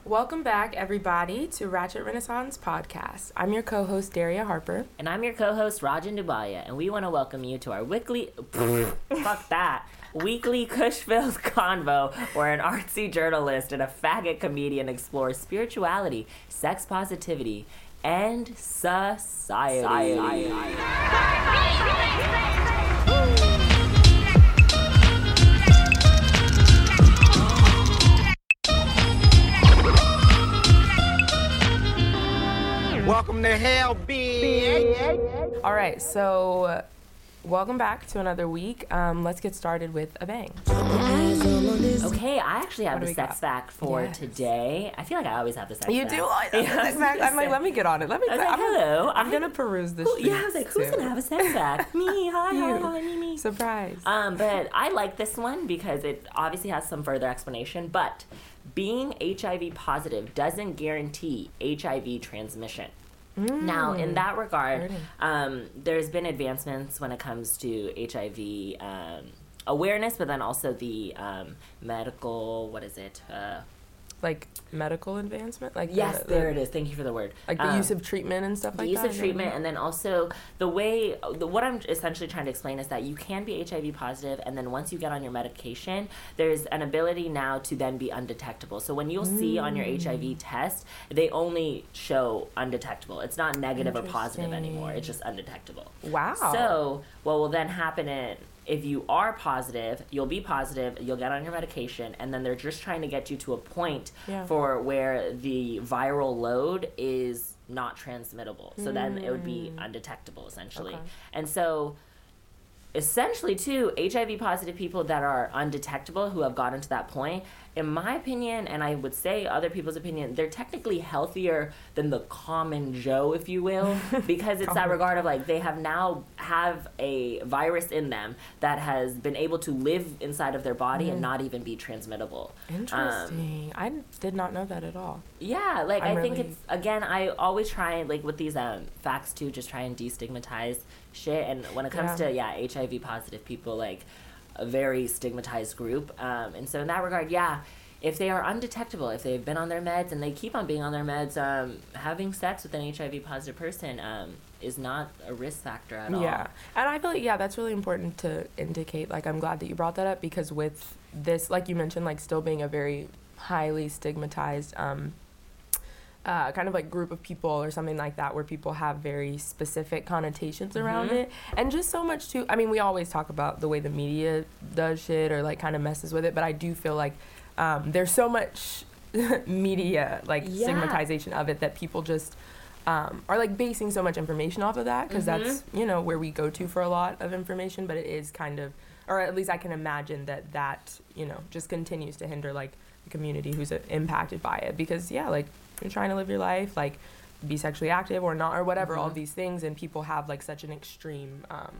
Welcome back, everybody, to Ratchet Renaissance Podcast. I'm your co-host, Daria Harper. And I'm your co-host, Rajan Dubaya, and we want to welcome you to our weekly... fuck that. Weekly Kush-filled convo, where an artsy journalist and a faggot comedian explore spirituality, sex positivity, and society. Welcome to hell, bitch. All right, so welcome back to another week. Let's get started with a bang. Okay, I actually have the sex fact for today. I feel like I always have the sex fact. You do? Sex fact? I'm like, let me get on it. Hello. I'm going to peruse this. Yeah, I was like, who's going to have a sex fact? Me, hi, me. Surprise. But I like this one because it obviously has some further explanation, but being HIV positive doesn't guarantee HIV transmission. Now, in that regard, there's been advancements when it comes to HIV awareness, but then also the medical, like medical advancement? Like yes, there it is. Thank you for the word. Like the use of treatment and stuff like that? The use of treatment, and then also what I'm essentially trying to explain is that you can be HIV positive, and then once you get on your medication, there's an ability now to then be undetectable. So when you'll see on your HIV test, they only show undetectable. It's not negative or positive anymore. It's just undetectable. Wow. So what will then happen if you are positive, you'll be positive, you'll get on your medication, and then they're just trying to get you to a point for where the viral load is not transmittable. So then it would be undetectable, essentially. Okay. And so, essentially, too, HIV positive people that are undetectable who have gotten to that point, in my opinion, and I would say other people's opinion, they're technically healthier than the common Joe, if you will, because it's that regard of like they have a virus in them that has been able to live inside of their body and not even be transmittable. Interesting. I did not know that at all. Yeah, like I think it's, again, I always try, like with these facts too, just try and destigmatize shit. And when it comes to HIV positive people, like a very stigmatized group, and so in that regard, if they are undetectable, if they've been on their meds and they keep on being on their meds, having sex with an HIV positive person is not a risk factor at all. Yeah, and I feel like that's really important to indicate. Like, I'm glad that you brought that up, because with this, like you mentioned, like still being a very highly stigmatized kind of like group of people or something like that, where people have very specific connotations around it, and just so much too. I mean, we always talk about the way the media does shit or like kind of messes with it, but I do feel like there's so much media stigmatization of it that people just are like basing so much information off of that, because that's where we go to for a lot of information. But it is kind of, or at least I can imagine that just continues to hinder like the community who's impacted by it, because like you're trying to live your life, like be sexually active or not or whatever, all these things, and people have like such an extreme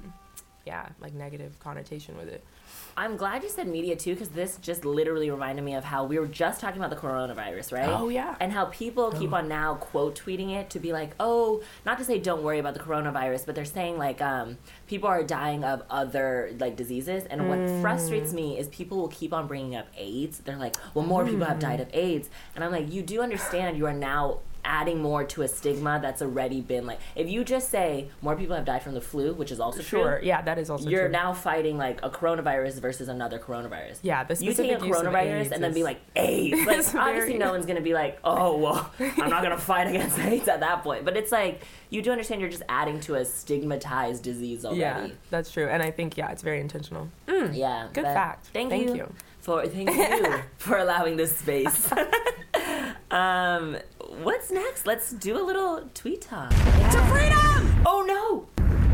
like negative connotation with it. I'm glad you said media too, because this just literally reminded me of how we were just talking about the coronavirus, right? Oh yeah. And how people keep on now quote tweeting it to be like, oh, not to say don't worry about the coronavirus, but they're saying like people are dying of other like diseases. And what frustrates me is people will keep on bringing up AIDS. They're like, well, more people have died of AIDS. And I'm like, you do understand you are now adding more to a stigma that's already been like, if you just say more people have died from the flu, which is also true. Yeah, that is also you're true. now fighting like a coronavirus versus another coronavirus. Yeah, the you take a coronavirus and then be like AIDS. Like obviously no one's gonna be like, oh well, I'm not gonna fight against AIDS at that point. But it's like you do understand you're just adding to a stigmatized disease already. Yeah, that's true, and I think it's very intentional. Yeah, good fact. Thank you for allowing this space. What's next? Let's do a little tweet talk. To freedom! Oh no!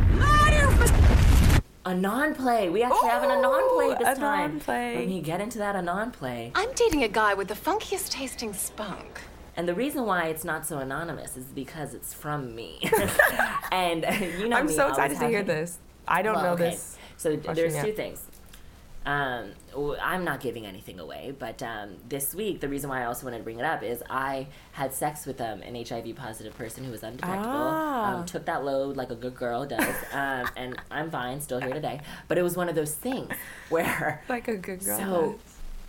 Anon play. We actually have an Anon play this time. Anon play. Let me get into that Anon play. I'm dating a guy with the funkiest tasting spunk. And the reason why it's not so anonymous is because it's from me. And I'm so excited to hear this. I don't know this. So there's two things. I'm not giving anything away, but this week, the reason why I also wanted to bring it up is I had sex with an HIV positive person who was undetectable. Took that load like a good girl does, and I'm fine, still here today. But it was one of those things where like a good girl. So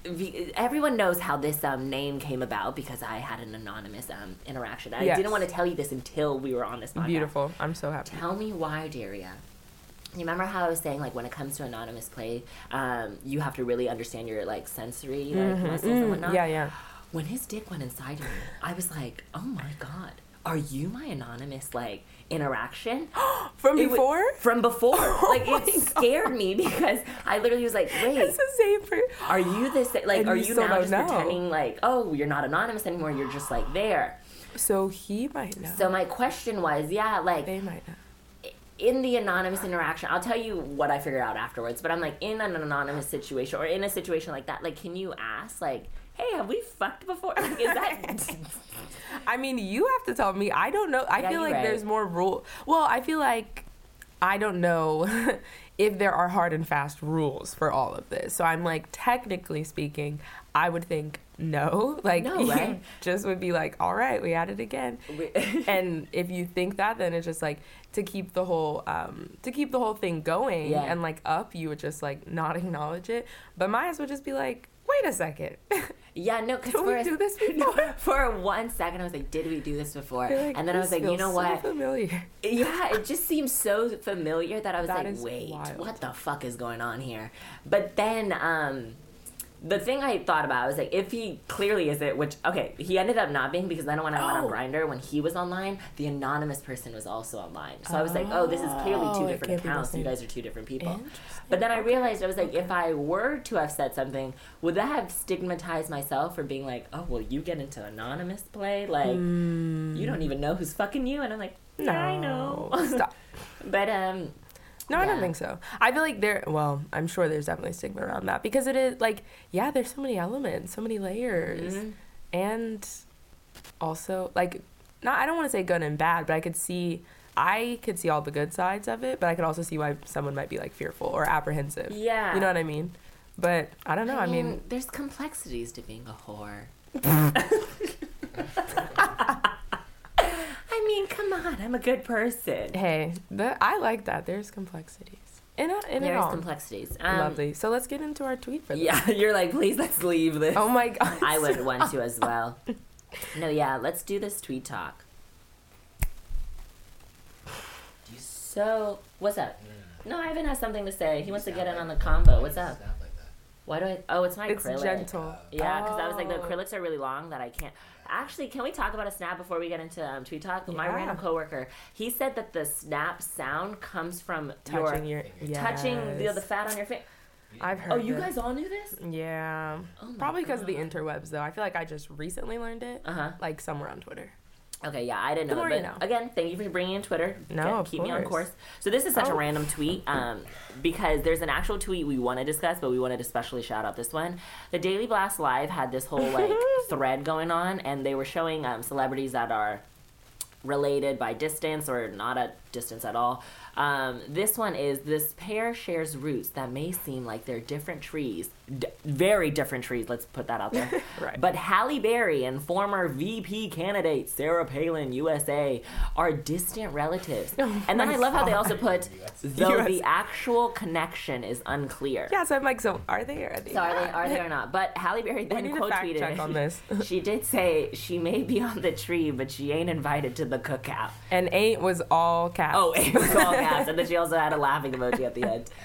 everyone knows how this name came about because I had an anonymous interaction. I didn't want to tell you this until we were on this podcast. Beautiful. I'm so happy. Tell me why, Daria. You remember how I was saying, like, when it comes to anonymous play, you have to really understand your, like, sensory, like, muscles and whatnot? Yeah. When his dick went inside of me, I was like, oh, my God. Are you my anonymous, like, interaction? From before? From before. Like, it scared me because I literally was like, wait. It's the same for... Are you this... Like, and are you you still now don't just know. pretending, like, oh, you're not anonymous anymore. You're just, like, there. So he might know. So my question was, like... They might know. In the anonymous interaction, I'll tell you what I figured out afterwards, but I'm like, in an anonymous situation or in a situation like that, like, can you ask, like, hey, have we fucked before? Like, is that... I mean, you have to tell me. I don't know. I feel like there's more rule. Well, I feel like I don't know if there are hard and fast rules for all of this. So I'm like, technically speaking, I would think no. Like, no, right? You just would be like, all right, we had it again. And if you think that, then it's just like to keep the whole thing going and like up, you would just like not acknowledge it. But my ass would just be like, wait a second. Yeah, no, because Did we do this before? For 1 second, I was like, did we do this before? Like, and then I was like, you know what? So familiar. Yeah, it just seems so familiar that I was That like, is wait, wild. what the fuck is going on here? But then, the thing I thought about was like, if he clearly is it, which, okay, he ended up not being because then when I went on Grindr, when he was online, the anonymous person was also online. So I was like, oh, this is clearly two different accounts. You guys are two different people. But then I realized, I was like, if I were to have said something, would that have stigmatized myself for being like, oh, well, you get into anonymous play? Like, you don't even know who's fucking you. And I'm like, yeah, I know. Stop. But, no, I don't think so. I feel like I'm sure there's definitely stigma around that because it is like, yeah, there's so many elements, so many layers. Mm-hmm. And also, like, I don't want to say good and bad, but I could see all the good sides of it, but I could also see why someone might be like fearful or apprehensive. Yeah. You know what I mean? But I don't know. I mean there's complexities to being a whore. I mean, come on, I'm a good person. hey, I like that. There's complexities. There's complexities. Lovely. So let's get into our tweet for this. Yeah, you're like, please, let's leave this. Oh my God. I would want to as well. No, yeah, let's do this tweet talk. So, what's up? No, Ivan has something to say. He wants to get in on the combo. What's up? Why do I... Oh, it's my acrylic. It's gentle. Yeah, because I was like, the acrylics are really long that I can't... Actually, can we talk about a snap before we get into tweet talk? My random coworker, he said that the snap sound comes from touching touching the fat on your face. I've heard. Oh, you guys all knew this? Yeah. Probably because of the interwebs, though. I feel like I just recently learned it. Like somewhere on Twitter. Okay, yeah, I didn't know. But again, thank you for bringing in Twitter. No, keep me on course. So this is such a random tweet because there's an actual tweet we want to discuss, but we wanted to especially shout out this one. The Daily Blast Live had this whole like thread going on, and they were showing celebrities that are related by distance or not at distance at all. This one is, this pair shares roots that may seem like they're different trees. Very different trees, let's put that out there. Right. But Halle Berry and former VP candidate Sarah Palin, USA, are distant relatives. And then I love how they also put, though the actual connection is unclear. Yeah, so I'm like, so are they or are they? So are they or not? But Halle Berry then quote tweeted. Check on this. She did say she may be on the tree, but she ain't invited to the cookout. And ain't was all caps. Oh, it was all caps. And then she also had a laughing emoji at the end.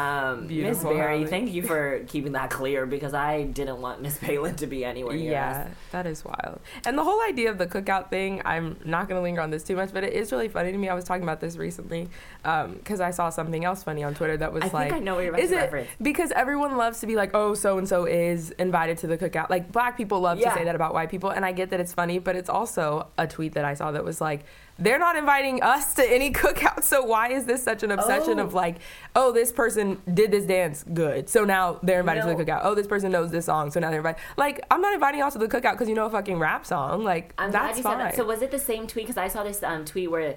Miss Berry, thank you for keeping that clear because I didn't want Miss Palin to be anywhere near us. That is wild. And the whole idea of the cookout thing, I'm not going to linger on this too much, but it is really funny to me. I was talking about this recently because I saw something else funny on Twitter that was I think I know what you're about to reference. Because everyone loves to be like, oh, so-and-so is invited to the cookout. Like, black people love to say that about white people, and I get that it's funny, but it's also a tweet that I saw that was like, they're not inviting us to any cookout, so why is this such an obsession of like, oh, this person did this dance good, so now they're invited to the cookout. Oh, this person knows this song, so now they're invited. Like, I'm not inviting y'all to the cookout because you know a fucking rap song. Like, I'm that's glad you fine. said that. So was it the same tweet? Because I saw this tweet where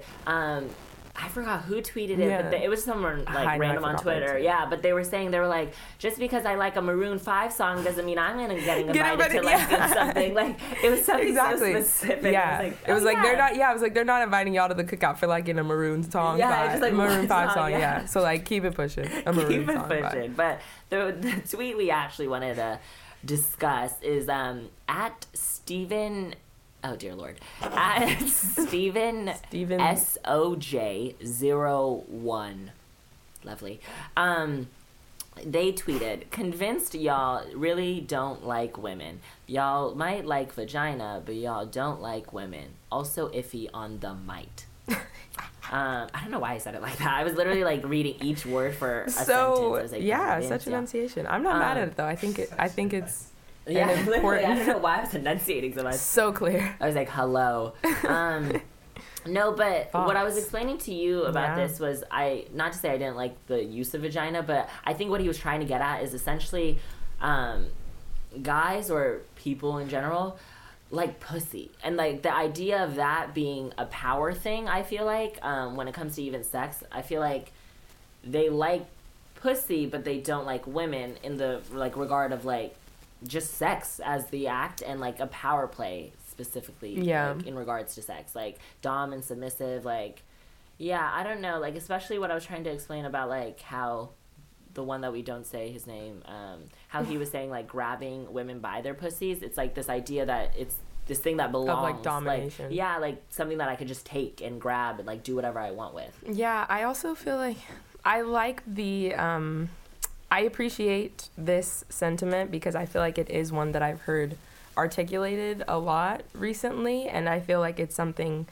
I forgot who tweeted it, but it was someone like random on Twitter. Yeah, but they were saying, they were like, just because I like a Maroon 5 song doesn't mean I'm getting invited to like do something. Like, it was something so specific. Yeah, it was like they're not. Yeah, it was like they're not inviting y'all to the cookout for like in a Maroon song. Yeah, just like Maroon 5 song. Yeah. So like keep it pushing. A Maroon keep it song pushing. But the tweet we actually wanted to discuss is at Stephen. Oh dear Lord, at Stephen SOJ01. Lovely. They tweeted, convinced y'all really don't like women. Y'all might like vagina, but y'all don't like women. Also iffy on the might. I don't know why I said it like that. I was literally like reading each word for a sentence. I was like, yeah, such enunciation. I'm not mad at it though. I think it's important. I don't know why I was enunciating so much. So clear. I was like, hello. No, but thoughts. What I was explaining to you about this was not to say I didn't like the use of vagina, but I think what he was trying to get at is essentially guys or people in general like pussy. And like the idea of that being a power thing, I feel like when it comes to even sex, I feel like they like pussy, but they don't like women in the like regard of like just sex as the act and like a power play. Specifically, like, in regards to sex, like dom and submissive, like, I don't know, like, especially what I was trying to explain about, like, how the one that we don't say his name, how he was saying, like, grabbing women by their pussies, it's, like, this idea that it's this thing that belongs. Of, like, domination. Like, like, something that I could just take and grab and, like, do whatever I want with. Yeah, I also feel like I like the, I appreciate this sentiment because I feel like it is one that I've heard articulated a lot recently, and I feel like it's something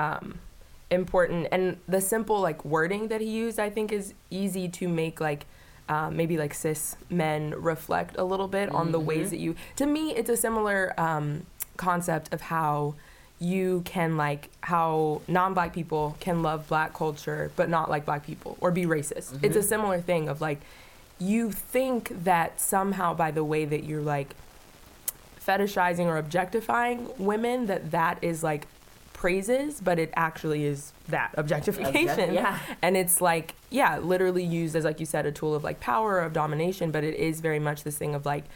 important, and the simple like wording that he used I think is easy to make like maybe like cis men reflect a little bit on the ways that you, to me it's a similar concept of how you can like how non-black people can love black culture but not like black people or be racist. It's a similar thing of like you think that somehow by the way that you're like fetishizing or objectifying women that is like praises, but it actually is that objectification. And it's like literally used as, like you said, a tool of like power, of domination, but it is very much this thing of like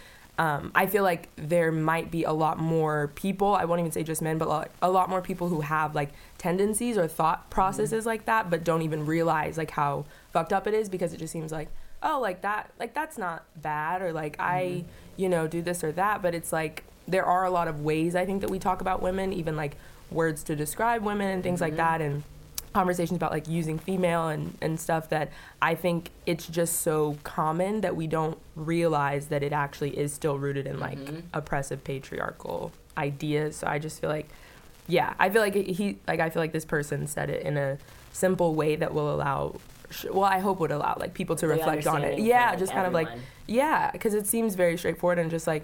I feel like there might be a lot more people, I won't even say just men, but a lot more people who have like tendencies or thought processes like that, but don't even realize like how fucked up it is, because it just seems like, oh, like that, like that's not bad, or like I do this or that, but it's like there are a lot of ways I think that we talk about women, even like words to describe women and things like that, and conversations about like using female and stuff, that I think it's just so common that we don't realize that it actually is still rooted in like oppressive patriarchal ideas. So I just feel like I feel like I feel like this person said it in a simple way that will allow I hope would allow like people to reflect on it. Yeah, just kind everyone. of like, because it seems very straightforward and just like,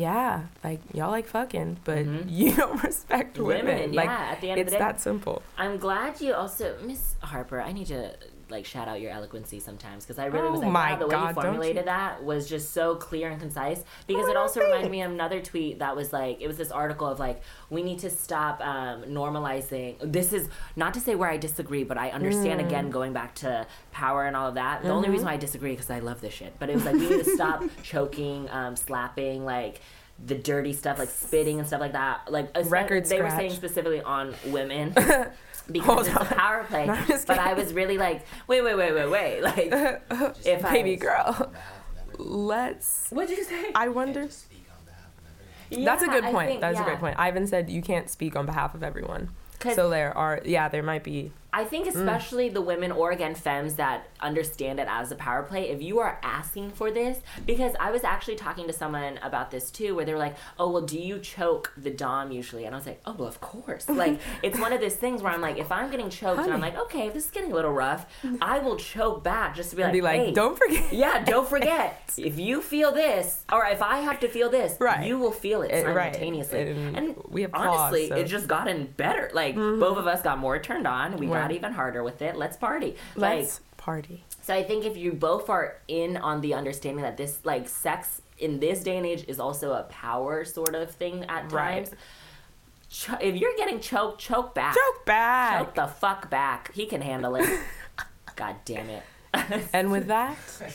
like y'all like fucking, but you don't respect women. Like, at the end of the day, it's that simple. I'm glad you also, Miss Harper, I need to like shout out your eloquency sometimes, because I really was like, wow, the way you formulated that was just so clear and concise, because it also reminded me of another tweet that was like, it was this article of like, we need to stop normalizing, this is not to say where I disagree, but I understand again going back to power and all of that, the only reason why I disagree because I love this shit, but it was like, we need to stop choking, slapping, like the dirty stuff, like spitting and stuff like that, like record they scratch. were saying specifically on women because it's a power play. But I was really like, wait. Like, if baby girl, let's. What'd you say? I wonder. That's a good point. That's a great point. Ivan said you can't speak on behalf of everyone. So there might be. I think especially the women or, again, femmes that understand it as a power play, if you are asking for this, because I was actually talking to someone about this too, where they were like, oh, well, do you choke the dom usually? And I was like, oh, well, of course. Like, it's one of those things where I'm like, if I'm getting choked and I'm like, okay, this is getting a little rough, I will choke back just to be like, hey, don't forget. Yeah, don't forget. If you feel this, or if I have to feel this, you will feel it simultaneously. And we have honestly, it's just gotten better. Like, both of us got more turned on. We got even harder with it. Let's party. Let's party. So I think if you both are in on the understanding that this, like, sex in this day and age is also a power sort of thing at times. If you're getting choked, choke back. Choke back. Choke the fuck back. He can handle it. God damn it. And with that,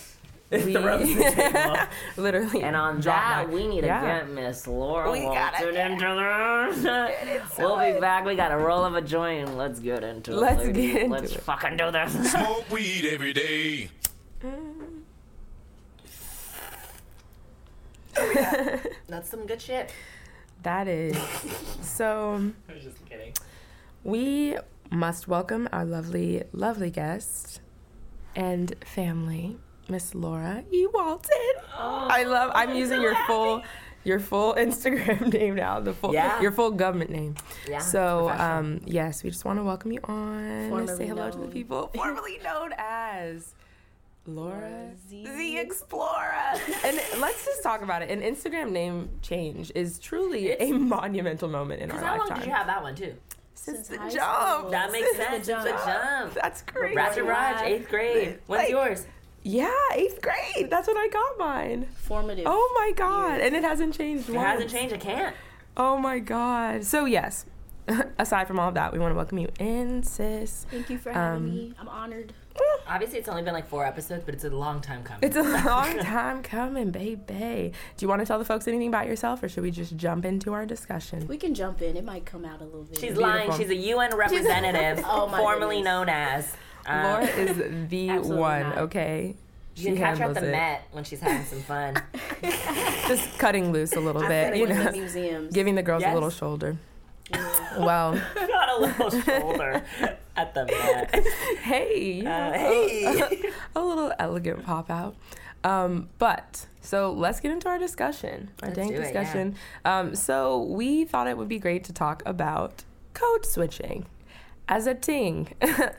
literally. And on that, we need to get Miss Laura Walton into this. We'll be back. We got a roll of a joint, and let's get into it. Let's fucking do this. Smoke weed every day. That's some good shit. That is. So, I was just kidding. we must welcome our lovely, lovely guest and family, Miss Laura E. Walton. I'm using your full Instagram name now, your full government name. Yeah. So, yes, we just want to welcome you on. Formerly Say hello to the known. people. Formerly known as Laura Z Explorer. And let's just talk about it. An Instagram name change is truly a monumental moment in our How lifetime. long did you have that one, too? Since the high jump. school. That makes sense. It's a jump. That's crazy. Ratchet Raj, 8th grade. When's Like- yours? Yeah, 8th grade. That's when I got mine. Formative. Oh my God. And it hasn't changed It once. hasn't changed. It can't. Oh my God. So yes, aside from all of that, we want to welcome you in, sis. Thank you for having me. I'm honored. Obviously, it's only been like 4 episodes, but it's a long time coming. It's a long time coming, baby. Do you want to tell the folks anything about yourself, or should we just jump into our discussion? We can jump in. It might come out a little bit. She's lying. She's a UN representative, Oh, my formerly goodness. known as. Laura is the Absolutely one, not. okay? You can catch her at the handles it. Met when she's having some fun. Just cutting loose a little I bit, feel you like in know, the museums. giving the girls Yes. a little shoulder. Yeah. Well, Got a little shoulder at the Met. hey, Hey. a little elegant pop out. But so let's get into our discussion, our Let's dank do it, yeah. discussion. So we thought it would be great to talk about code switching as a ting.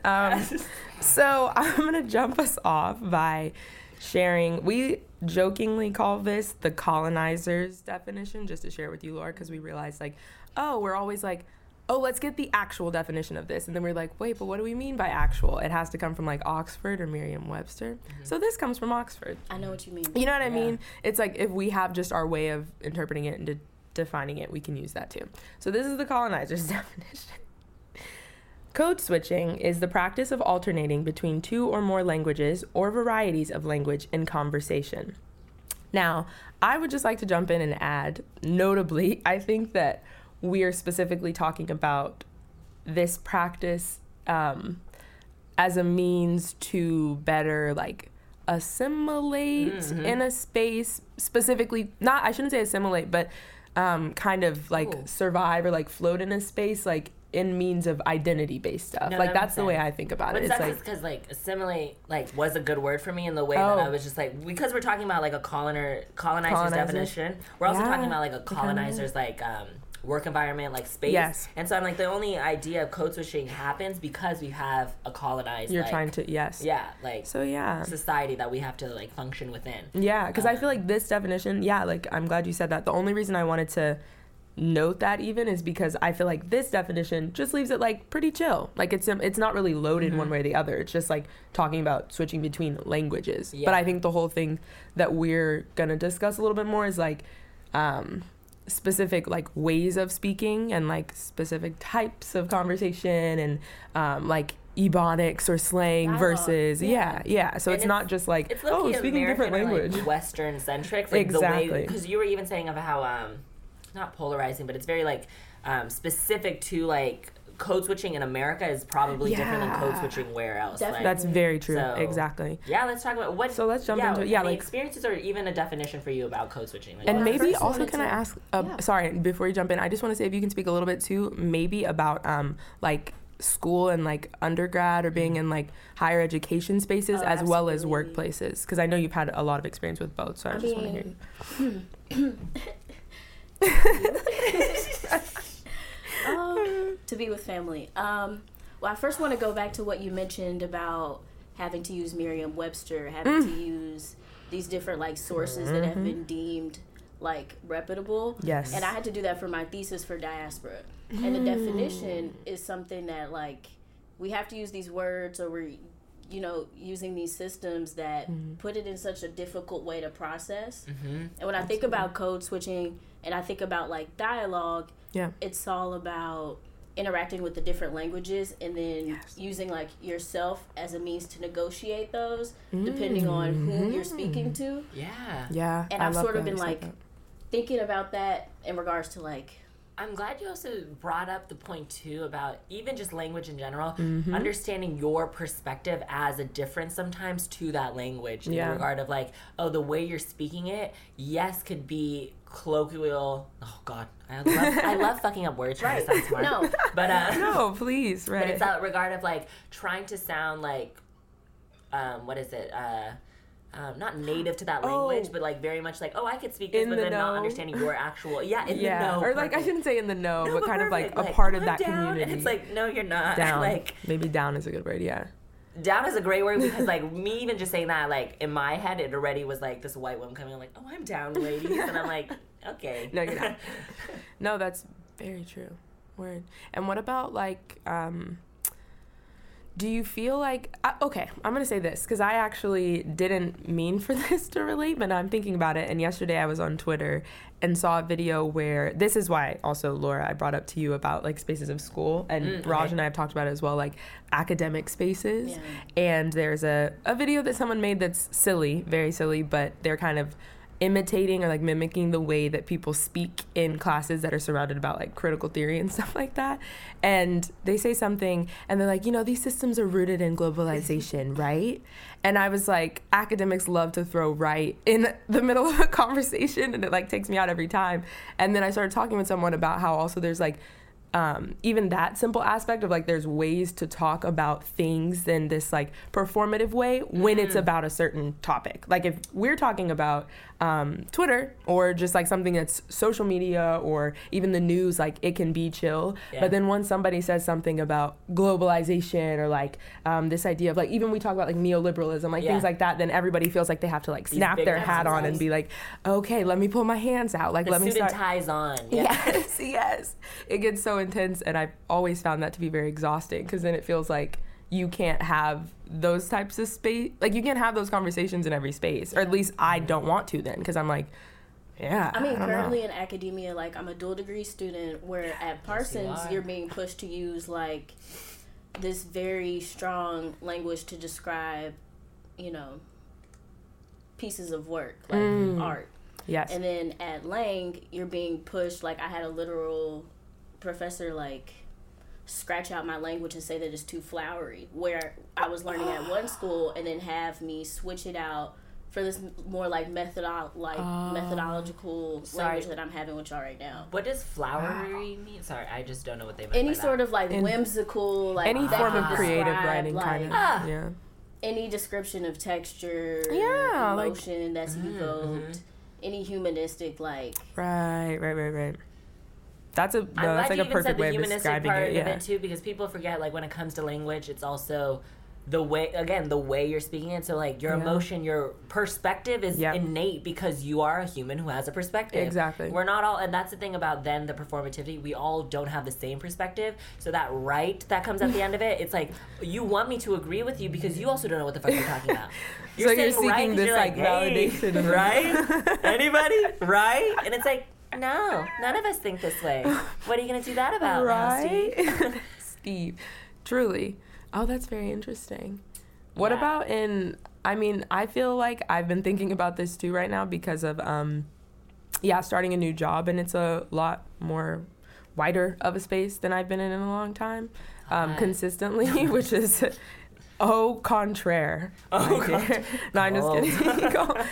So I'm gonna jump us off by sharing. We jokingly call this the colonizer's definition, just to share with you, Laura, because we realized we're always like, oh, let's get the actual definition of this. And then we're like, wait, but what do we mean by actual? It has to come from Oxford or Merriam-Webster. So this comes from Oxford. I know what you mean. You know what I mean? It's like if we have just our way of interpreting it and defining it, we can use that too. So this is the colonizer's definition. Code switching is the practice of alternating between two or more languages or varieties of language in conversation. Now, I would just like to jump in and add, notably, I think that we are specifically talking about this practice as a means to better assimilate in a space, specifically, I shouldn't say assimilate, but kind of survive or float in a space in means of identity-based stuff. No, That's that the makes way sense. I think about But it. that's It's just because assimilate was a good word for me in the way that I was just because we're talking about a colonizer's definition. We're also talking about a colonizer's work environment, space. Yes. And so I'm the only idea of code switching happens because we have a colonized. You're trying to, yes. Yeah, So yeah. society that we have to function within. Yeah, because I feel this definition, I'm glad you said that. The only reason I wanted to note that even is because I feel this definition just leaves it pretty chill. It's not really loaded one way or the other. It's just talking about switching between languages. Yeah. But I think the whole thing that we're gonna discuss a little bit more is specific ways of speaking and specific types of conversation and ebonics or slang Dialogue. versus yeah. So And it's not just It's oh, speaking a different language. Western centric, Exactly. Because you were even saying of how not polarizing, but it's very specific to code switching in America is probably different than code switching where else. Definitely. That's very true. So- Yeah. Yeah, let's talk about what. So let's jump into it. Yeah, any experiences or even a definition for you about code switching. And I maybe first also, wanted can I to- ask, yeah. sorry, before you jump in, I just want to say if you can speak a little bit too, maybe about school and undergrad or being in higher education spaces Oh, as well as absolutely. workplaces, because I know you've had a lot of experience with both, so I just want to hear you. To be with family. Well, I first want to go back to what you mentioned about having to use Merriam-Webster, having to use these different sources that have been deemed reputable. Yes. And I had to do that for my thesis for diaspora. And the definition is something that we have to use these words, or we're using these systems that put it in such a difficult way to process. And when I think about code switching and I think about dialogue, Yeah. it's all about interacting with the different languages and then using yourself as a means to negotiate those depending on who you're speaking to. Yeah. Yeah. And I I've love sort of that been you said that. thinking about that in regards to I'm glad you also brought up the point, too, about even just language in general, understanding your perspective as a difference sometimes to that language in regard of, like, the way you're speaking it, yes, could be colloquial. Oh, God. I love fucking up words trying to sound smart. No. But, no, please, right. But it's that regard of, like, trying to sound like, what is it? Not native to that language, but like very much like, I could speak this, but then not understanding your actual, in the know. Or like, I shouldn't say in the know, but kind perfect. of like a part of that down, community. And it's like, no, you're not. Down. Like, maybe down is a good word, Down is a great word because like me even just saying that, like in my head, it already was like this white woman coming like, I'm down, ladies. And I'm like, okay. No, you're not. No, that's very true. Word. And what about like, do you feel like, okay, I'm going to say this because I actually didn't mean for this to relate, but now I'm thinking about it. And yesterday I was on Twitter and saw a video where, this is why also, Laura, I brought up to you about like spaces of school. And Raj and I have talked about it as well, like academic spaces. Yeah. And there's a video that someone made that's silly, very silly, but they're kind of imitating or like mimicking the way that people speak in classes that are surrounded about like critical theory and stuff like that. And they say something and they're like, these systems are rooted in globalization, right? And I was like, academics love to throw right in the middle of a conversation, and it like takes me out every time. And then I started talking with someone about how also there's like even that simple aspect of like there's ways to talk about things in this like performative way when it's about a certain topic. Like if we're talking about Twitter or just like something that's social media or even the news, like it can be chill. Yeah. But then once somebody says something about globalization or like this idea of like, even we talk about like neoliberalism, like things like that, then everybody feels like they have to like snap their hat on and be like, okay, let me pull my hands out. Like, let me start. The suit and ties on. Yeah. Yes. It gets so intense, and I've always found that to be very exhausting because then it feels like you can't have those types of space, like you can't have those conversations in every space, or at least I don't want to then, because I'm like, I mean, currently in academia, like I'm a dual degree student where at Parsons you're being pushed to use like this very strong language to describe, pieces of work, like art. Yes. And then at Lang, you're being pushed, like I had a literal professor like scratch out my language and say that it's too flowery, where I was learning at one school and then have me switch it out for this more like methodological language that I'm having with y'all right now. What does flowery mean? Sorry, I just don't know what they mean. Any sort of like whimsical, like any form of creative writing, like, kind of. Yeah. Any description of texture, emotion that's evoked, any humanistic like. Right. That's like a perfect way of describing it. Yeah. Of it too, because people forget, like when it comes to language, it's also the way you're speaking it. So like your emotion, your perspective is innate because you are a human who has a perspective. Exactly. We're not all, and that's the thing about then the performativity. We all don't have the same perspective. So that that comes at the end of it. It's like you want me to agree with you because you also don't know what the fuck you're talking about. You're seeking this like validation, right? Anybody, right? And it's like, no, none of us think this way. What are you going to do that about, right? Now, Steve? Truly. Oh, that's very interesting. What about I feel like I've been thinking about this too right now because of, starting a new job, and it's a lot more wider of a space than I've been in a long time, consistently, which is... Au contraire. No, I'm just kidding.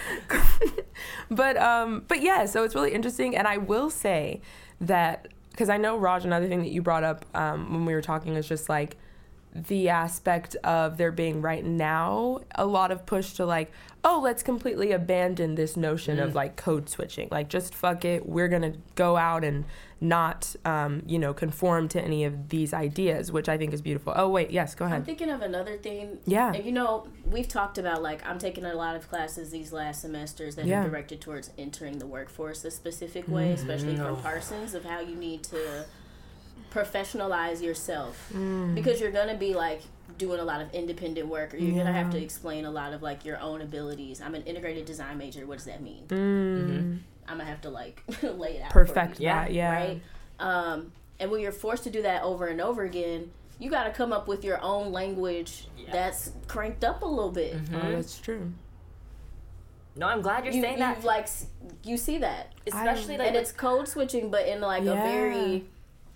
But yeah, so it's really interesting. And I will say that, because I know, Raj, another thing that you brought up when we were talking is just like the aspect of there being right now a lot of push to like, let's completely abandon this notion of like code switching. Like, just fuck it. We're going to go out and not, conform to any of these ideas, which I think is beautiful. Oh, wait. Yes, go ahead. I'm thinking of another thing. Yeah. And, we've talked about, like, I'm taking a lot of classes these last semesters that are directed towards entering the workforce a specific way, especially from Parsons, of how you need to professionalize yourself. Because you're going to be, like, doing a lot of independent work, or you're going to have to explain a lot of, like, your own abilities. I'm an integrated design major. What does that mean? I'm going to have to, like, lay it out. Perfect. Right? And when you're forced to do that over and over again, you got to come up with your own language that's cranked up a little bit. Oh, that's true. No, I'm glad you're saying that. Like, you see that. Especially, like... And it's code switching, but in, like, a very...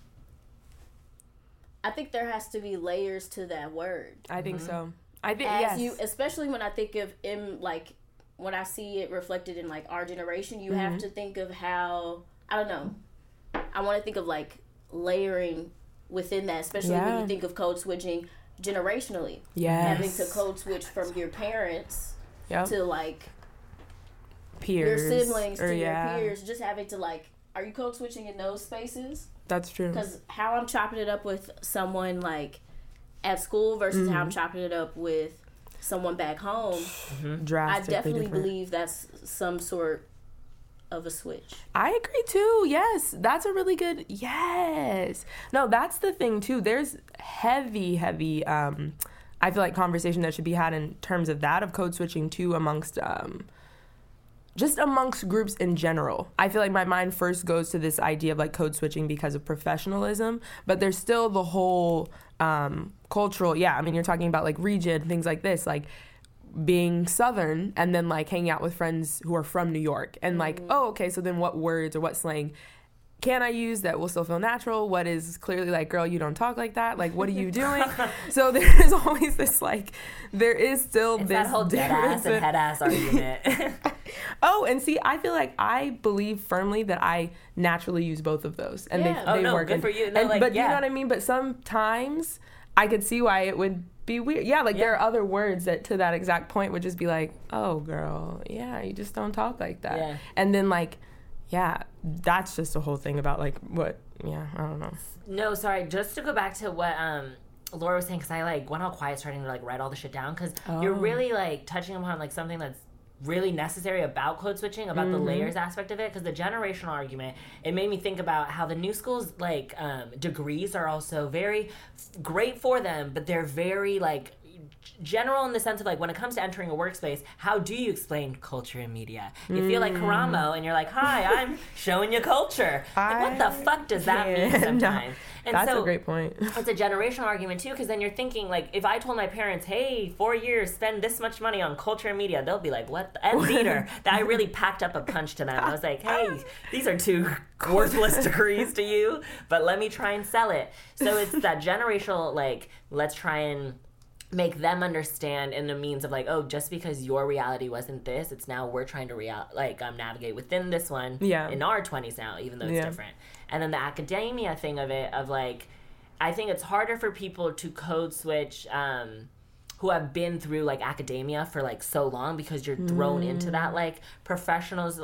I think there has to be layers to that word. I think so. I think, especially when I think of, when I see it reflected in, like, our generation, you have to think of how... I don't know. I want to think of, like, layering within that, especially when you think of code switching generationally. Yes. Having to code switch from your parents to, like, peers. Your siblings to your peers. Just having to, like, are you code switching in those spaces? That's true. Because how I'm chopping it up with someone, like, at school versus how I'm chopping it up with someone back home, I definitely believe that's some sort of a switch. I agree too. Yes, that's a really good. Yes, no, that's the thing too. There's heavy. I feel like conversation that should be had in terms of that, of code switching too, amongst just amongst groups in general. I feel like my mind first goes to this idea of like code switching because of professionalism, but there's still the whole cultural. Yeah, I mean, you're talking about like region, things like this, like being Southern and then like hanging out with friends who are from New York and like, oh, okay, so then what words or what slang can I use that will still feel natural? What is clearly like, girl, you don't talk like that. Like, what are you doing? So there's always this like, there is still it's this that whole dead ass and head ass argument. Oh, and see, I feel like I believe firmly that I naturally use both of those, and they work. Good for you. No, but you know what I mean. But sometimes I could see why it would be weird. Yeah, like there are other words that to that exact point would just be like, oh, girl, yeah, you just don't talk like that. Yeah. And then like, yeah, that's just the whole thing about like what. Yeah, I don't know. No, sorry. Just to go back to what Laura was saying, because I like went all quiet starting to like write all the shit down, because you're really like touching upon like something that's really necessary about code switching, about the layers aspect of it, because the generational argument, it made me think about how the new schools like degrees are also very great for them, but they're very like general in the sense of like when it comes to entering a workspace, how do you explain culture and media? You feel like Karamo and you're like, hi, I'm showing you culture. Like, what the fuck does that mean sometimes? And that's so, a great point. It's a generational argument too, because then you're thinking like, if I told my parents, hey, 4 years, spend this much money on culture and media, they'll be like, what? And theater. That I really packed up a punch to them. I was like, hey, these are 2 worthless degrees to you, but let me try and sell it. So it's that generational, like, let's try and make them understand in the means of like, oh, just because your reality wasn't this, it's now we're trying to navigate within this one in our 20s now, even though it's different. And then the academia thing of it, of like, I think it's harder for people to code switch who have been through like academia for like so long, because you're thrown into that like professionalism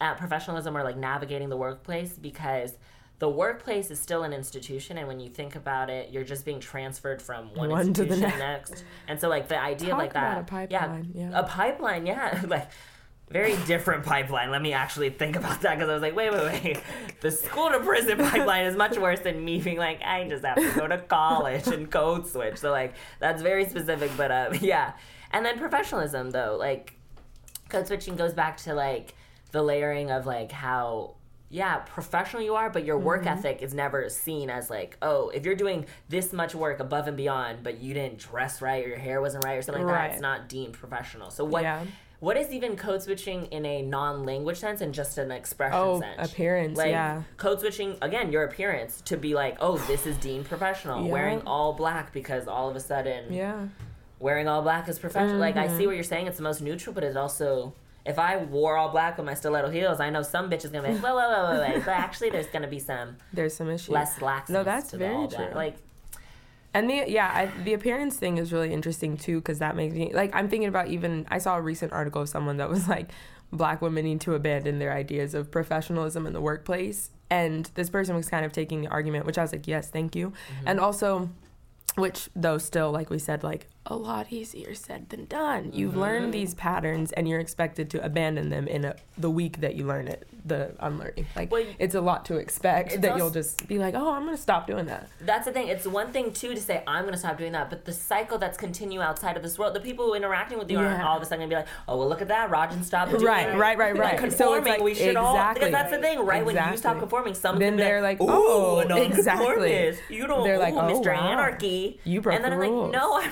or like navigating the workplace, because the workplace is still an institution, and when you think about it, you're just being transferred from one institution to the next. And so, like, the idea of, like, that... a pipeline, a pipeline, like, very different pipeline. Let me actually think about that, because I was like, wait. The school to prison pipeline is much worse than me being like, I just have to go to college and code switch. So, like, that's very specific, but, yeah. And then professionalism, though. Like, code switching goes back to, like, the layering of, like, how... yeah, professional you are, but your work ethic is never seen as like, oh, if you're doing this much work above and beyond, but you didn't dress right or your hair wasn't right or something like that, it's not deemed professional. So what is even code switching in a non-language sense and just an expression sense? Oh, appearance, like, code switching, again, your appearance, to be like, oh, this is deemed professional. Wearing all black because all of a sudden wearing all black is professional. Like, I see what you're saying. It's the most neutral, but it's also... if I wore all black with my stiletto heels, I know some bitch is going to be like, wait. But actually, there's going to be there's some issues. Less laxness. No, that's very true. Like, and the appearance thing is really interesting, too, because that makes me, like, I'm thinking about I saw a recent article of someone that was like, Black women need to abandon their ideas of professionalism in the workplace. And this person was kind of taking the argument, which I was like, yes, thank you. And also, which, though, still, like we said, like, a lot easier said than done. You've learned these patterns, and you're expected to abandon them in the week that you learn it, the unlearning. Like, it's a lot to expect that you'll just be like, oh, I'm going to stop doing that. That's the thing. It's one thing, too, to say, I'm going to stop doing that, but the cycle that's continue outside of this world, the people who are interacting with you aren't all of a sudden going to be like, oh, well, look at that, Rajan stopped doing that. Right. Like, conforming, so it's like, we should all, because that's the thing, right? When you stop conforming, someone's going to be like, oh, exactly. You don't, they're like, Mr. Wow. Anarchy. You broke and then the I'm rules. like, no, I'm not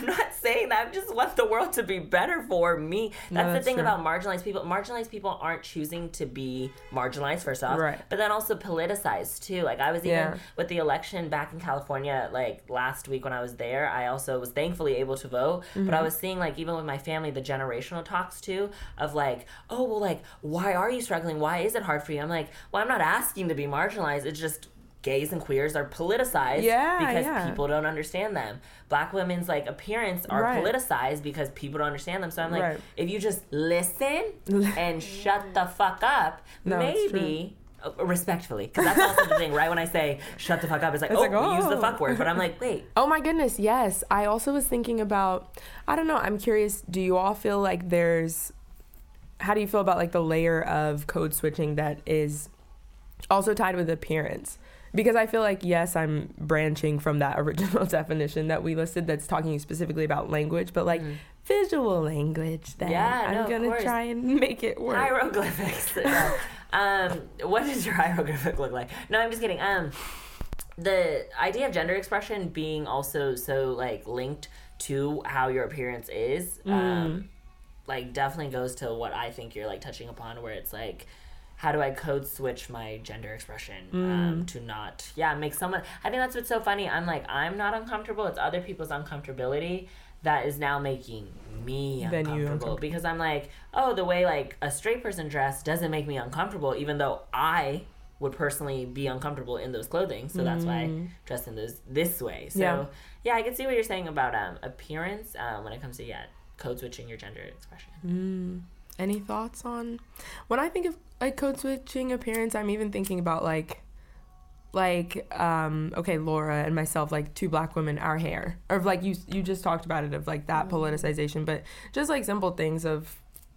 saying that. I just want the world to be better for me. That's the thing true. about marginalized people. Marginalized people aren't choosing to be marginalized, first off. Right. But then also politicized, too. Like, I was even with the election back in California, like, last week when I was there, I also was thankfully able to vote. But I was seeing, like, even with my family, the generational talks, too, of, like, oh, well, like, why are you struggling? Why is it hard for you? I'm like, well, I'm not asking to be marginalized. It's just gays and queers are politicized because people don't understand them. Black women's, like, appearance are politicized because people don't understand them. So I'm like, if you just listen and shut the fuck up, maybe... Respectfully, because that's also the thing, right? When I say shut the fuck up, it's like, we use the fuck word. But I'm like, wait. Oh my goodness, yes. I also was thinking about, I don't know, I'm curious, do you all feel like how do you feel about, like, the layer of code switching that is also tied with appearance? Because I feel like, yes, I'm branching from that original definition that we listed that's talking specifically about language, but, like, visual language, then I'm going to try and make it work. Hieroglyphics. What does your hieroglyphic look like? No, I'm just kidding. The idea of gender expression being also so, like, linked to how your appearance is, like, definitely goes to what I think you're, like, touching upon, where it's like, how do I code switch my gender expression to not make someone... I think that's what's so funny. I'm like, I'm not uncomfortable. It's other people's uncomfortability that is now making me uncomfortable. Because I'm like, oh, the way, like, a straight person dressed doesn't make me uncomfortable, even though I would personally be uncomfortable in those clothing. So that's why I dress in this way. So, I can see what you're saying about appearance when it comes to, code switching your gender expression. Any thoughts on... When I think of, like, code switching appearance, I'm even thinking about, like, okay, Laura and myself, like, two black women, our hair. Or, like, you just talked about it, of, like, that politicization. But just, like, simple things of...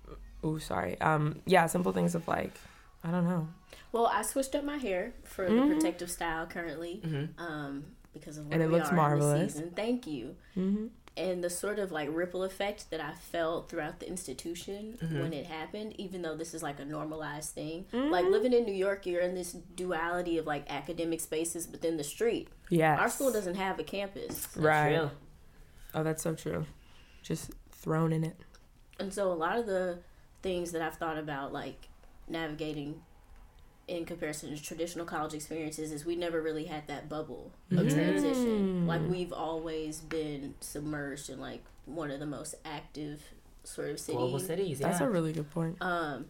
simple things of, like, I don't know. Well, I switched up my hair for the protective style currently because of where we looks are marvelous. in the season. Thank you. And the sort of, like, ripple effect that I felt throughout the institution when it happened, even though this is, like, a normalized thing. Like, living in New York, you're in this duality of, like, academic spaces, but then the street. Yes. Our school doesn't have a campus. Right. True. Oh, that's so true. Just thrown in it. And so a lot of the things that I've thought about, like, navigating in comparison to traditional college experiences is we never really had that bubble of transition. Like, we've always been submerged in, like, one of the most active sort of cities. Global cities, That's a really good point. And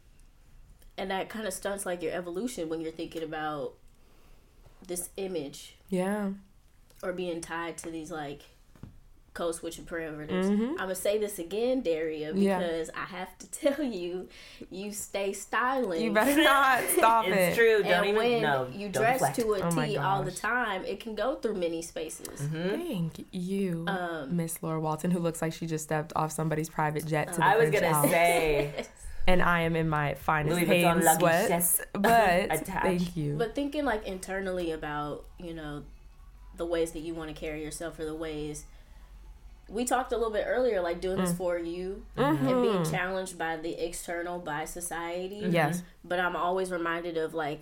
that kind of stunts, like, your evolution when you're thinking about this image. Yeah. Or being tied to these, like, code switching parameters. I'm gonna say this again, Daria, because I have to tell you, you stay styling. You better not stop it. It's true. And when you dress to a T all the time, it can go through many spaces. Thank you, Miss Laura Walton, who looks like she just stepped off somebody's private jet to the I was French gonna Alps. say. And I am in my finest Louis paid Vuitton luggage sweats, but attached. thank you. But thinking, like, internally about, you know, the ways that you want to carry yourself, or the ways we talked a little bit earlier, like, doing this for you and being challenged by the external, by society. Yes. But I'm always reminded of, like,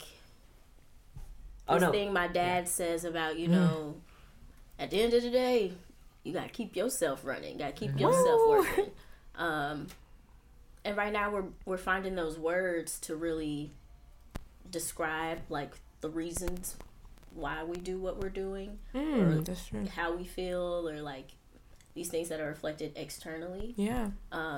this thing my dad says about, you know, at the end of the day, you got to keep yourself running, got to keep yourself working. And right now we're finding those words to really describe, like, the reasons why we do what we're doing, or that's true. how we feel, or, like, these things that are reflected externally. Yeah.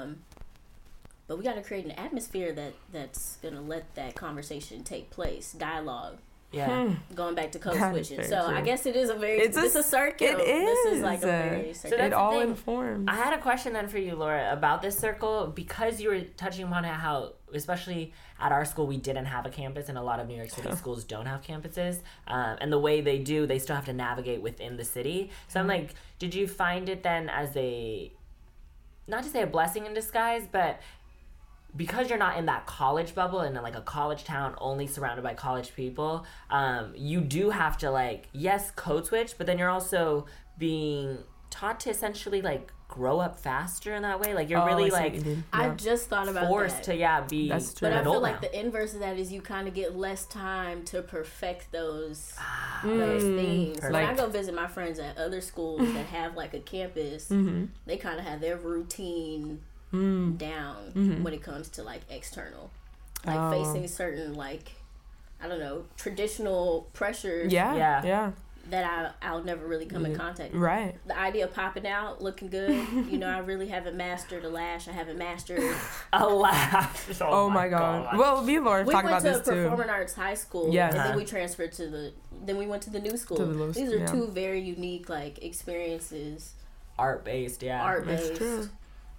But we got to create an atmosphere that's gonna let that conversation take place, dialogue. Yeah. Going back to code That is switching. very So true. I guess it is It's a circle. It is. This is like a very So circle. that's It the all thing. informs. I had a question then for you, Laura, about this circle, because you were touching upon how, especially at our school, we didn't have a campus, and a lot of New York City schools don't have campuses. And the way they do, they still have to navigate within the city. So I'm like, did you find it then as a, not to say a blessing in disguise, but because you're not in that college bubble and in, like, a college town only surrounded by college people, you do have to, like, yes, code switch, but then you're also being taught to essentially, like, grow up faster in that way. Like you're really like I just thought about forced that. to be That's true. But I feel like the inverse of that is you kind of get less time to perfect those things. When I go visit my friends at other schools that have like a campus, they kind of have their routine down when it comes to like external, like facing certain like, I don't know, traditional pressures. Yeah. That I'll never really come in contact with. Right. The idea of popping out, looking good, you know, I really haven't mastered a lash. I haven't mastered a lash. Oh my God. Well, me and Laura talked about this too. We went to Performing Arts High School, and then we transferred then we went to the new school. These are two very unique, like, experiences. Art-based, That's true.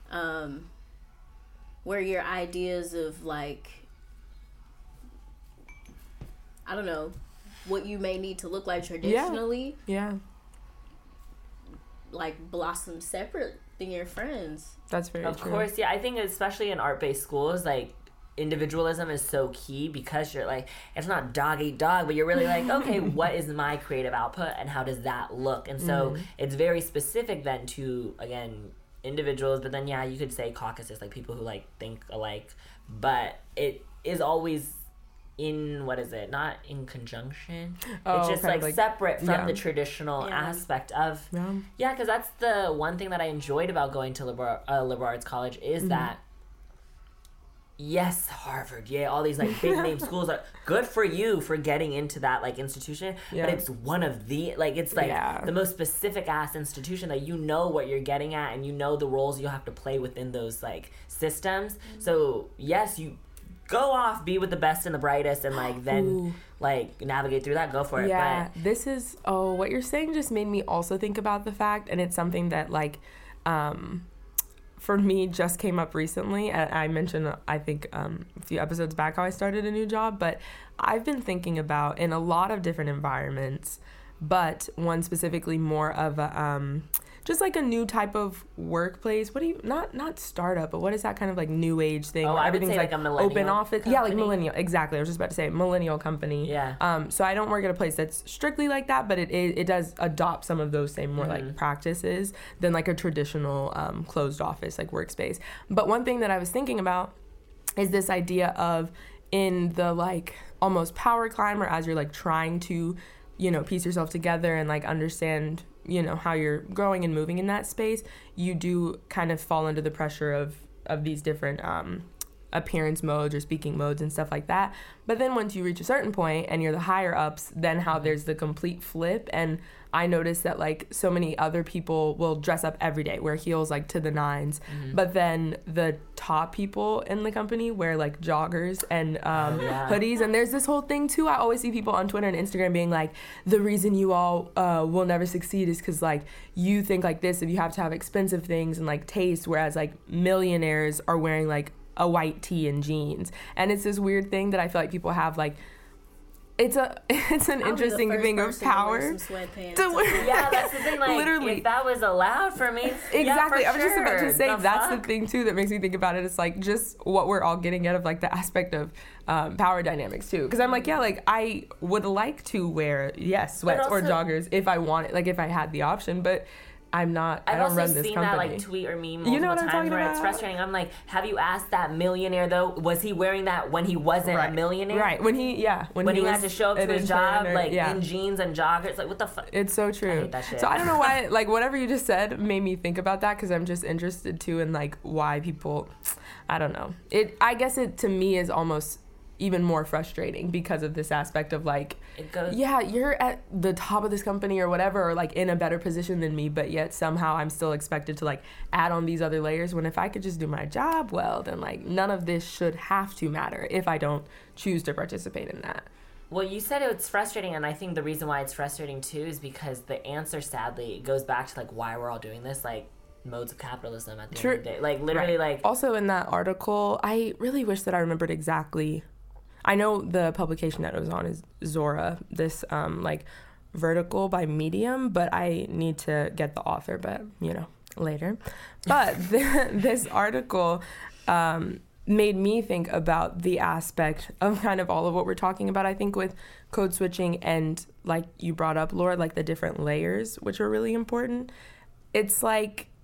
Where your ideas of, like, I don't know, what you may need to look like traditionally, like blossom separate than your friends. That's very true. Of course, I think especially in art-based schools, like individualism is so key because you're like, it's not dog eat dog, but you're really like, okay, what is my creative output and how does that look? And so it's very specific then to, again, individuals, but then you could say caucuses, like people who like think alike, but it is always not in conjunction. It's just like separate from the traditional aspect of because that's the one thing that I enjoyed about going to liberal arts college is that yes, Harvard, all these like big name schools are good for you for getting into that like institution, but it's one of the like it's like the most specific ass institution that you know what you're getting at and you know the roles you have to play within those like systems. So yes, you go off, be with the best and the brightest, and like then like navigate through that. Go for it. But this is what you're saying just made me also think about the fact, and it's something that like for me just came up recently. I mentioned I think a few episodes back how I started a new job, but I've been thinking about in a lot of different environments, but one specifically more of a just like a new type of workplace. What do you not startup, but what is that kind of like new age thing? Oh, where everything's like a millennial open office. Company. Yeah, like millennial. Exactly. I was just about to say millennial company. Yeah. So I don't work at a place that's strictly like that, but it does adopt some of those same more like practices than like a traditional closed office like workspace. But one thing that I was thinking about is this idea of in the like almost power climb, or as you're like trying to, you know, piece yourself together and like understand, you know, how you're growing and moving in that space, you do kind of fall under the pressure of these different appearance modes or speaking modes and stuff like that. But then once you reach a certain point and you're the higher ups, then how there's the complete flip. And I noticed that like so many other people will dress up every day, wear heels like to the nines, but then the top people in the company wear like joggers and hoodies. And there's this whole thing too. I always see people on Twitter and Instagram being like, the reason you all will never succeed is because like you think like this, if you have to have expensive things and like taste, whereas like millionaires are wearing like a white tee and jeans. And it's this weird thing that I feel like people have like, it's an interesting thing of power. To wear that's the thing. Like, literally, if that was allowed for me, exactly. I was just about to sure. say that's the thing too that makes me think about it. It's like just what we're all getting at of like the aspect of power dynamics too. Because I'm like, like I would like to wear sweats or joggers if I wanted, like if I had the option, but I'm not. I don't run this company. I've also seen that like tweet or meme multiple times where it's frustrating. I'm like, have you asked that millionaire though? Was he wearing that when he wasn't a millionaire? Right. When he had to show up to his job in jeans and joggers. Like, what the fuck? It's so true. I hate that shit. So I don't know why. Like whatever you just said made me think about that because I'm just interested too in like why people. I don't know. I guess it to me is almost even more frustrating because of this aspect of like, you're at the top of this company or whatever, or like in a better position than me, but yet somehow I'm still expected to like add on these other layers when if I could just do my job well, then like none of this should have to matter if I don't choose to participate in that. Well, you said it's frustrating, and I think the reason why it's frustrating too is because the answer sadly goes back to like why we're all doing this, like modes of capitalism at the end of the day. Like literally like also in that article, I really wish that I remembered exactly. I know the publication that it was on is Zora, this like vertical by Medium, but I need to get the author, but you know, later. But this article made me think about the aspect of kind of all of what we're talking about, I think, with code switching and like you brought up, Laura, like the different layers, which are really important. It's like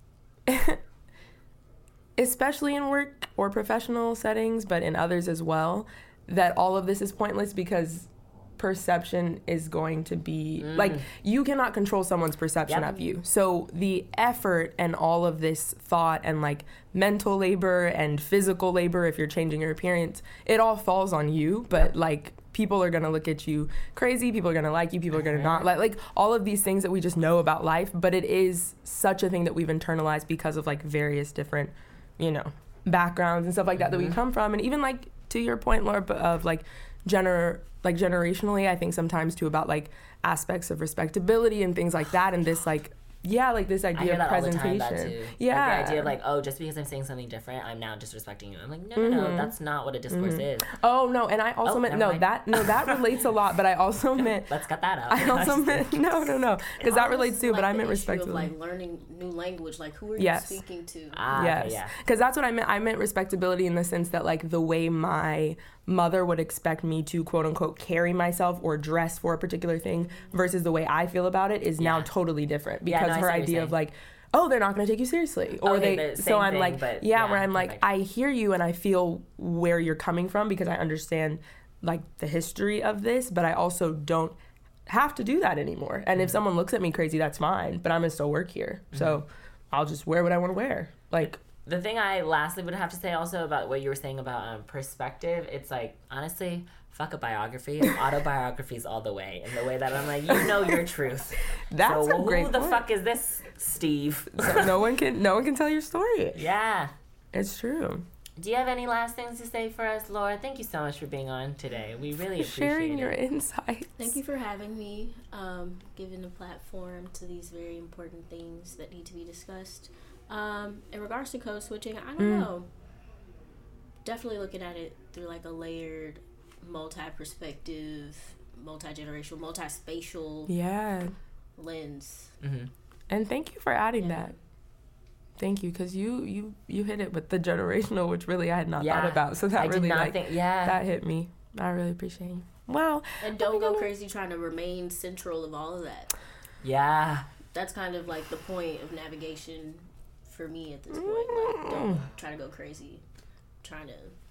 especially in work or professional settings, but in others as well, that all of this is pointless because perception is going to be like, you cannot control someone's perception of you. So the effort and all of this thought and like mental labor and physical labor, if you're changing your appearance, it all falls on you. But like, people are gonna look at you crazy, people are gonna like you, people are gonna not like all of these things that we just know about life. But it is such a thing that we've internalized because of like various different, you know, backgrounds and stuff like that that we come from. And even like to your point, Laura, of like generationally, I think sometimes too about like aspects of respectability and things like that, and this like this idea of presentation. All the time, yeah, like the idea of like, oh, just because I'm saying something different, I'm now disrespecting you. I'm like, no, that's not what a discourse is. Oh no, and I also meant that relates a lot, but I also meant let's cut that out. I also meant no, because that relates too, like but I meant respectability. Like learning new language, like who are you speaking to? Yes, because that's what I meant. I meant respectability in the sense that like the way my mother would expect me to quote unquote carry myself or dress for a particular thing versus the way I feel about it is now totally different because her idea of like, oh, they're not going to take you seriously, or so I'm like, where I'm like, I hear you and I feel where you're coming from because I understand like the history of this, but I also don't have to do that anymore. And if someone looks at me crazy, that's fine, but I'm gonna still work here, so I'll just wear what I want to wear. Like, the thing I lastly would have to say also about what you were saying about perspective, it's like, honestly, fuck a biography. Autobiographies all the way. In the way that I'm like, you know your truth. That's a great who the fuck is this Steve? So no one can tell your story. Yeah. It's true. Do you have any last things to say for us, Laura? Thank you so much for being on today. We really appreciate sharing your insights. Thank you for having me, giving a platform to these very important things that need to be discussed. In regards to code switching, I don't know. Definitely looking at it through like a layered, multi-perspective, multi-generational, multi-spatial lens. And thank you for adding that. Thank you, because you hit it with the generational, which really I had not thought about. So that really that hit me. I really appreciate you. Wow. And don't go crazy trying to remain central of all of that. Yeah. That's kind of like the point of navigation for me at this point. Like, don't try to go crazy. Trying to.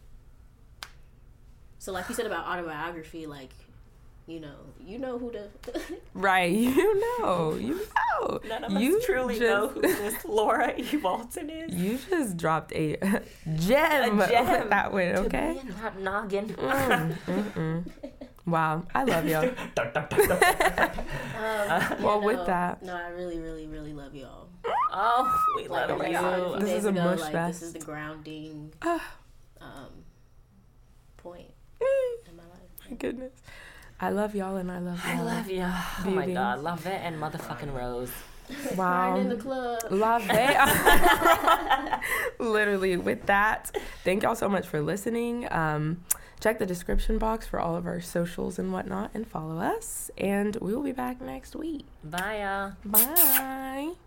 So like you said about autobiography, like, you know who to. Right, you know. None of us truly know who this Laura E. Walton is. You just dropped a gem. That way, okay? To me, not noggin. Wow, I love y'all. With that. No, I really, really, really love y'all. Oh, we love you. This is a mush fest. This is the grounding point in my life. My goodness. I love y'all and I love y'all. I love you. Oh my God. Love it and motherfucking Rose. Wow. Crying in the club. Love it. Literally, with that, thank y'all so much for listening. Check the description box for all of our socials and whatnot and follow us. And we will be back next week. Bye, y'all. Bye.